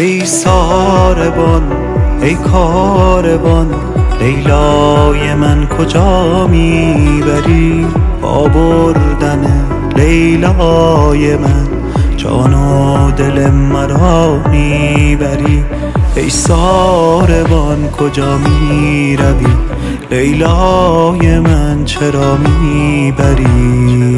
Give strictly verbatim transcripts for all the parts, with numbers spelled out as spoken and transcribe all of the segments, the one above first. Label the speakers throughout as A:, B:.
A: ای ساربان ای کاروان، لیلای من کجا میبری؟ با بردن لیلای من جان و دل مرا میبری. ای ساربان کجا میروی؟ لیلای من چرا میبری؟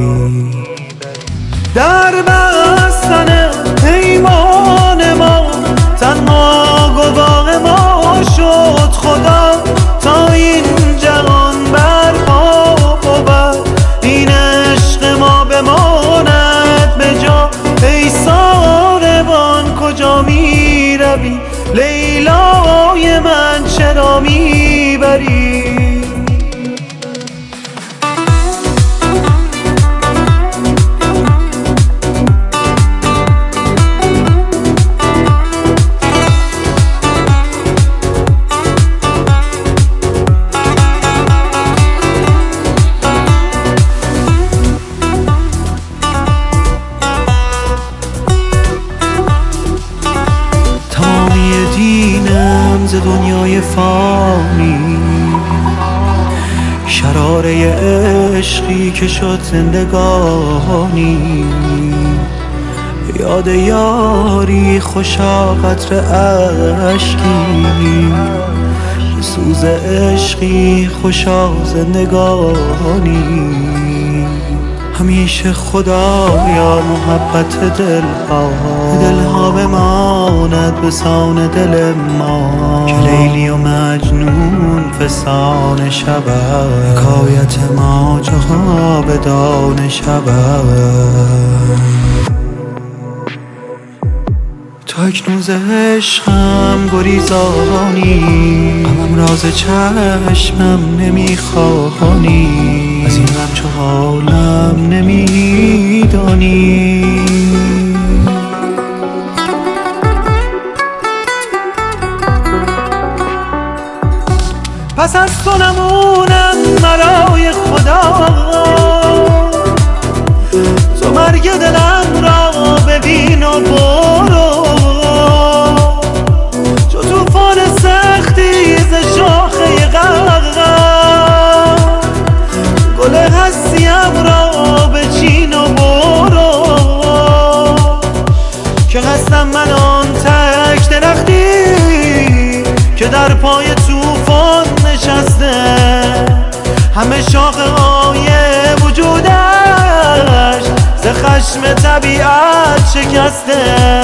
A: در بستن پیمان ما تنها گواه ما شد خدا، تا این جهان برپا بود این عشق ما بماند به جا. ای ساربان کجا میروی؟ لیلای من چرا میبری؟ دینم ز دنیای فانی، شراره عشقی که شد زندگانی. یاد یاری خوشا قطر عشقی، سوز عشقی خوشا زندگانی. همیشه خدایا محبت دلها دلها بماند به سان دل ما، که لیلی و مجنون فسانه شود، حکایت ما جاودانه شود. تو اکنون ز عشقم گریزانی، غمم راز چشمم نمیخوانی، از این غم چو حالم نمیدانی. پس از تو نمونم برای خدا، تو مرگ دلم را ببین و برو، چو توفان سختی ز شاخه غرقم، گل هستیم را بچین و برو، که هستم من آن تک درختی که در پای توفان نشسته، همه شاخه های وجودش ز خشم طبیعت شکسته.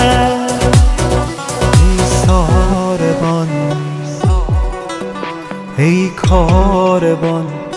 A: ای ساربان ای کاروان،